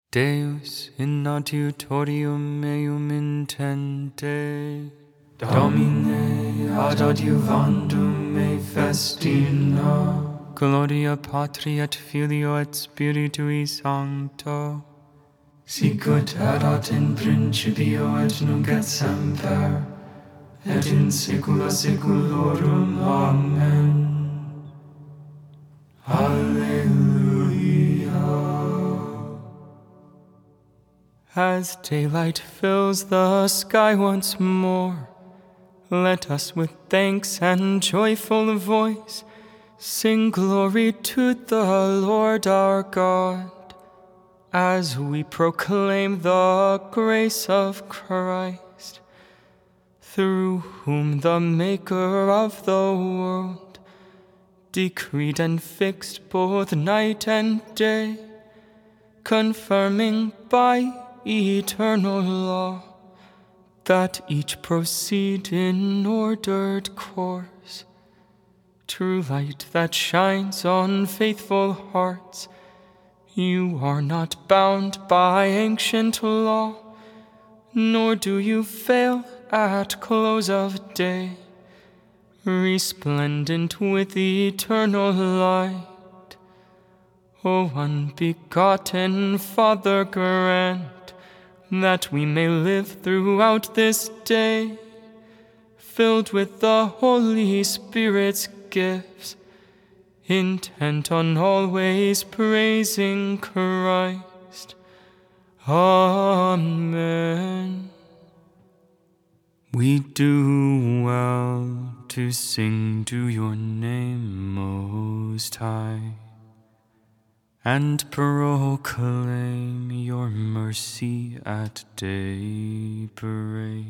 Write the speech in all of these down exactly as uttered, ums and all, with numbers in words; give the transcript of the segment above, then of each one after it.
Deus in adiutorium meum intende, Domine ad adiuvandum me festina, Gloria Patri et Filio et Spiritui Sancto, sicut erat in principio et nunc et semper, et in saecula saeculorum. Amen. Alleluia. As daylight fills the sky once more, let us with thanks and joyful voice sing glory to the Lord our God, as we proclaim the grace of Christ, through whom the Maker of the world decreed and fixed both night and day, confirming by eternal law that each proceed in ordered course. True light that shines on faithful hearts, you are not bound by ancient law, nor do you fail at close of day, resplendent with eternal light. O unbegotten Father, grant that we may live throughout this day, filled with the Holy Spirit's gifts, intent on always praising Christ. Amen. We do well to sing to your name, Most High, and proclaim your mercy at daybreak.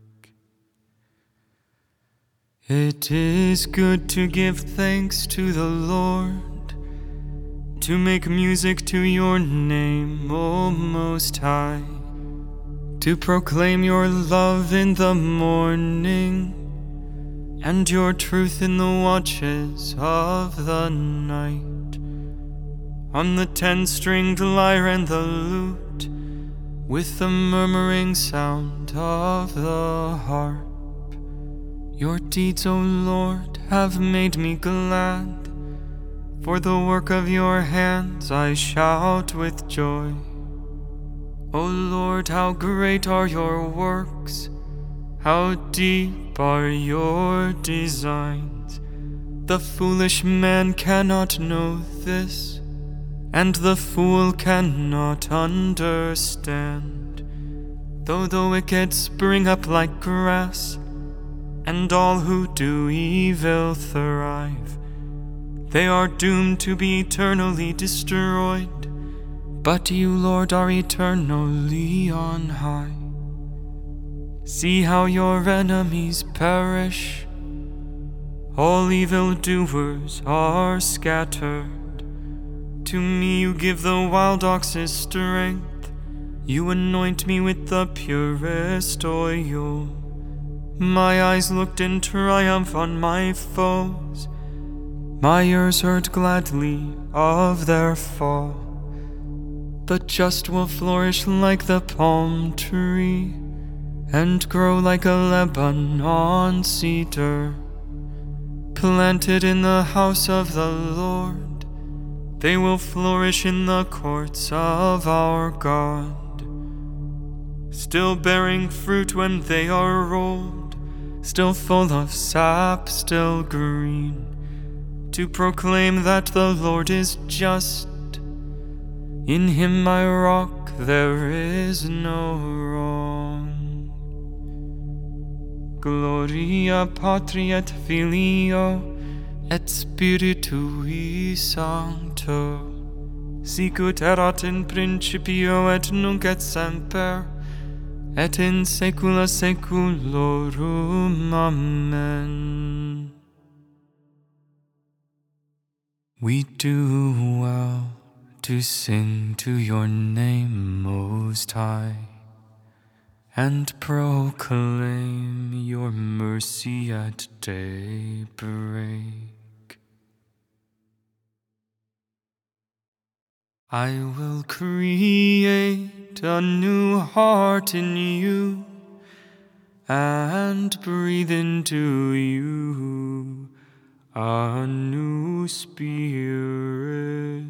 It is good to give thanks to the Lord, to make music to your name, O Most High, to proclaim your love in the morning, and your truth in the watches of the night. On the ten-stringed lyre and the lute, with the murmuring sound of the harp. Your deeds, O Lord, have made me glad. For the work of your hands I shout with joy. O Lord, how great are your works! How deep are your designs! The foolish man cannot know this, and the fool cannot understand. Though the wicked spring up like grass, and all who do evil thrive, they are doomed to be eternally destroyed. But you, Lord, are eternally on high. See how your enemies perish. All evildoers are scattered. To me you give the wild ox's strength. You anoint me with the purest oil. My eyes looked in triumph on my foes. My ears heard gladly of their fall. The just will flourish like the palm tree, and grow like a Lebanon cedar, planted in the house of the Lord. They will flourish in the courts of our God, still bearing fruit when they are old, still full of sap, still green, to proclaim that the Lord is just. In him my rock, there is no wrong. Gloria Patri et Filio et Spiritui Sancto, sicut erat in principio et nunc et semper, et in saecula saeculorum. Amen. We do well to sing to your name, Most High, and proclaim your mercy at daybreak. I will create a new heart in you and breathe into you a new spirit.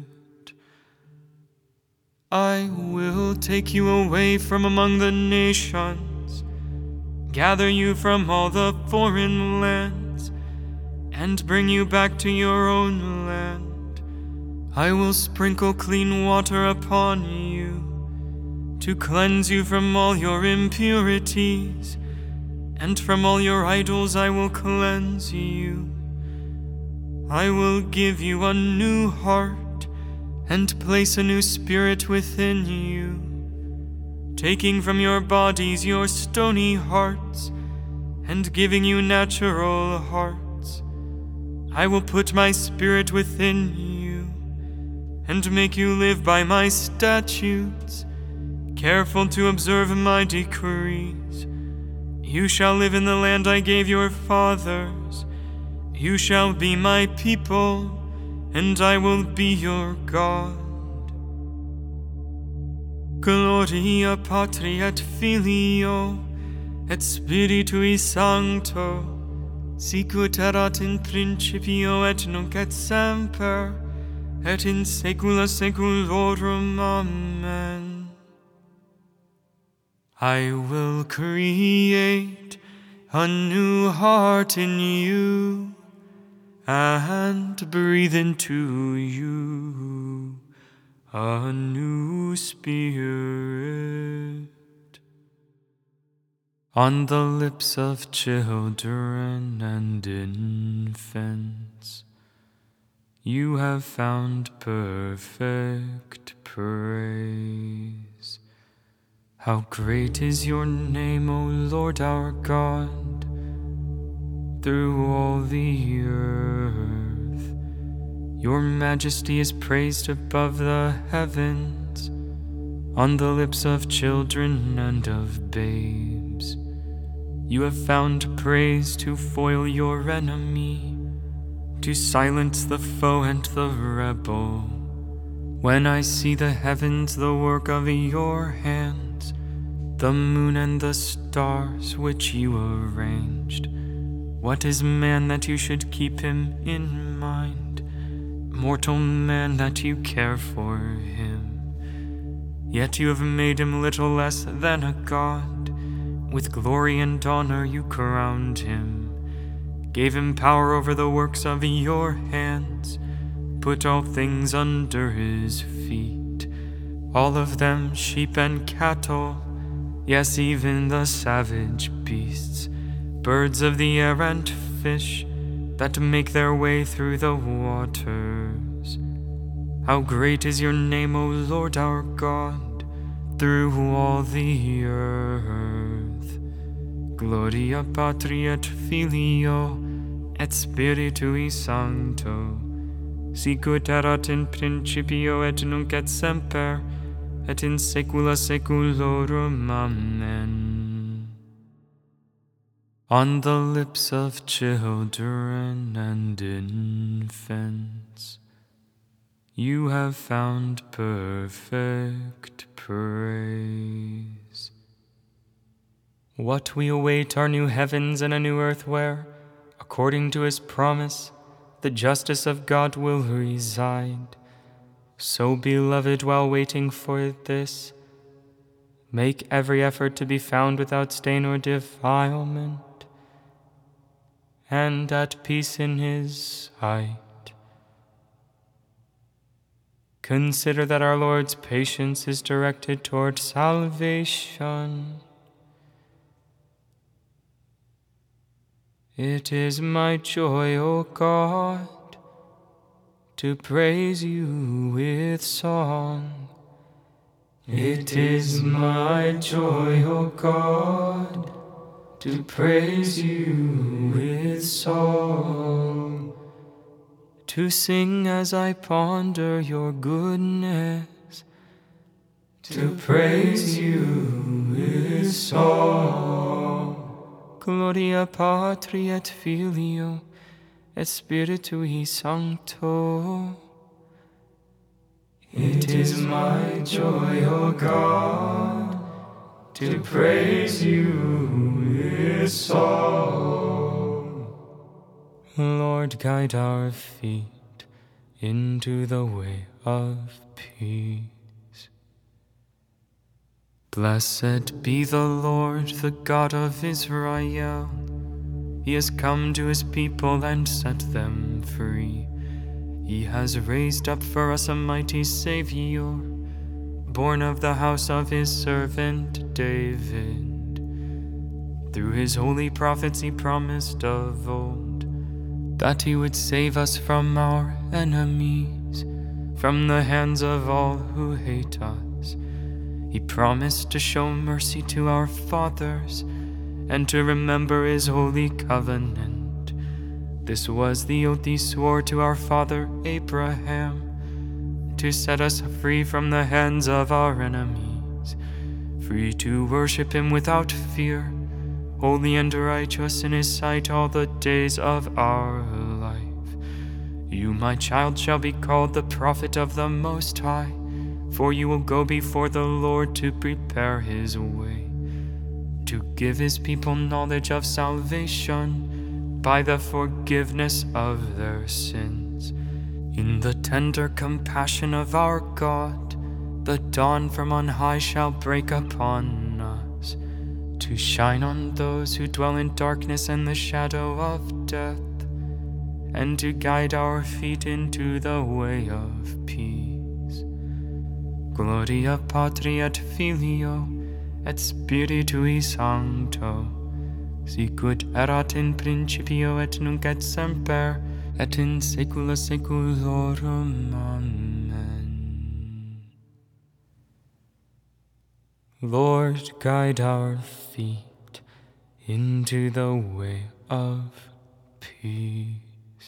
I will take you away from among the nations, gather you from all the foreign lands, and bring you back to your own land. I will sprinkle clean water upon you to cleanse you from all your impurities, and from all your idols I will cleanse you. I will give you a new heart and place a new spirit within you, taking from your bodies your stony hearts and giving you natural hearts. I will put my spirit within you and make you live by my statutes, careful to observe my decrees. You shall live in the land I gave your fathers. You shall be my people, and I will be your God. Gloria Patri et Filio et Spiritui Sancto, sicut erat in principio et nunc et semper, et in saecula saeculorum. Amen. I will create a new heart in you and breathe into you a new spirit. On the lips of children and infants, you have found perfect praise. How great is your name, O Lord our God, through all the earth. Your majesty is praised above the heavens, on the lips of children and of babes. You have found praise to foil your enemy, to silence the foe and the rebel. When I see the heavens, the work of your hands, the moon and the stars which you arranged, what is man that you should keep him in mind, mortal man that you care for him? Yet you have made him little less than a god. With glory and honor you crowned him, gave him power over the works of your hands, put all things under his feet, all of them sheep and cattle, yes, even the savage beasts, birds of the air and fish that make their way through the waters. How great is your name, O Lord our God, through all the earth. Gloria Patri et Filio et Spiritui Sancto, sicut erat in principio et nunc et semper, et in saecula saeculorum. Amen. On the lips of children and infants, you have found perfect praise. What we await are new heavens and a new earth where, according to his promise, the justice of God will reside. So, beloved, while waiting for this, make every effort to be found without stain or defilement, and at peace in his sight. Consider that our Lord's patience is directed toward salvation. It is my joy, O God, to praise you with song. It is my joy, O God, to praise you with song, to sing as I ponder your goodness, to praise you with song. Gloria Patri et Filio et Spiritui Sancto. It is my joy, O God, to praise you with song. Lord, guide our feet into the way of peace. Blessed be the Lord, the God of Israel. He has come to his people and set them free. He has raised up for us a mighty Savior, born of the house of his servant David. Through his holy prophets he promised of old that he would save us from our enemies, from the hands of all who hate us. He promised to show mercy to our fathers and to remember his holy covenant. This was the oath he swore to our father Abraham, to set us free from the hands of our enemies, free to worship him without fear, holy and righteous in his sight all the days of our life. You, my child, shall be called the prophet of the Most High, for you will go before the Lord to prepare his way, to give his people knowledge of salvation by the forgiveness of their sins. In the tender compassion of our God, the dawn from on high shall break upon us, to shine on those who dwell in darkness and the shadow of death, and to guide our feet into the way of peace. Gloria Patri et Filio et Spiritui Sancto, sicut erat in principio et nunc et semper, et in saecula saeculorum. Amen. Lord, guide our feet into the way of peace.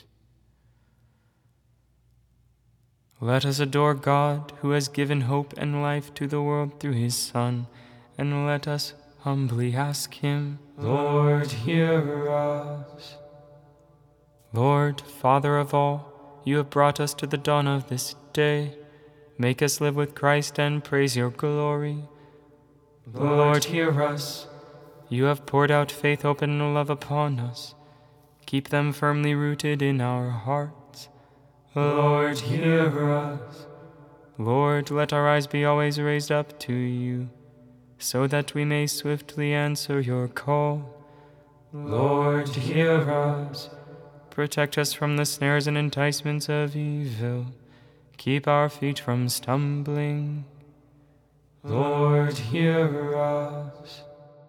Let us adore God, who has given hope and life to the world through his Son, and let us humbly ask him, Lord, hear us. Lord, Father of all, you have brought us to the dawn of this day. Make us live with Christ and praise your glory. Lord, hear us. You have poured out faith, hope, and love upon us. Keep them firmly rooted in our hearts. Lord, hear us. Lord, let our eyes be always raised up to you, so that we may swiftly answer your call. Lord, hear us. Protect us from the snares and enticements of evil. Keep our feet from stumbling. Lord, hear us.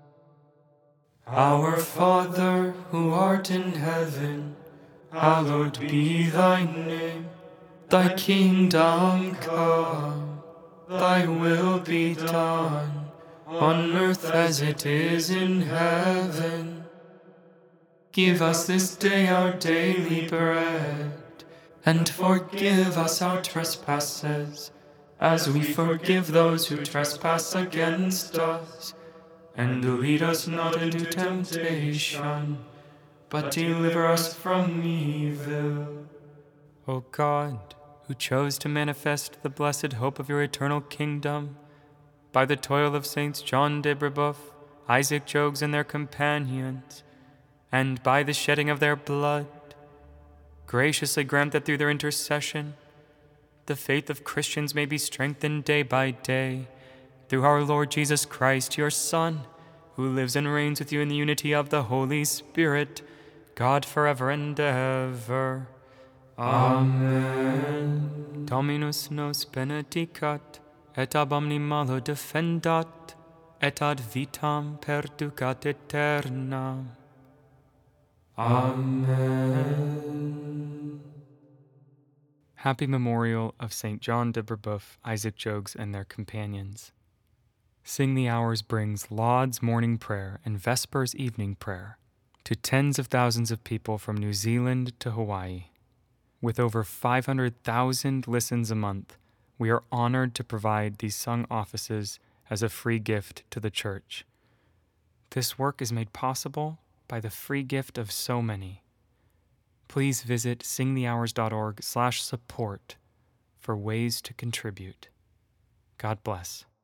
Our Father, who art in heaven, hallowed be thy name. Thy kingdom come, thy will be done, on earth as it is in heaven. Give us this day our daily bread, and forgive us our trespasses, as we forgive those who trespass against us. And lead us not into temptation, but deliver us from evil. O God, who chose to manifest the blessed hope of your eternal kingdom, by the toil of Saints John de Brebeuf, Isaac Jogues, and their companions, and by the shedding of their blood, graciously grant that through their intercession, the faith of Christians may be strengthened day by day, through our Lord Jesus Christ, your Son, who lives and reigns with you in the unity of the Holy Spirit, God forever and ever. Amen. Dominus nos benedicat, et ab omni malo defendat, et ad vitam perducat aeternam. Amen. Happy Memorial of Saint John de Brebeuf, Isaac Jogues, and their companions. Sing the Hours brings Lauds morning prayer and Vespers evening prayer to tens of thousands of people from New Zealand to Hawaii. With over five hundred thousand listens a month, we are honored to provide these sung offices as a free gift to the Church. This work is made possible by the free gift of so many. Please visit singthehours dot org slash support for ways to contribute. God bless.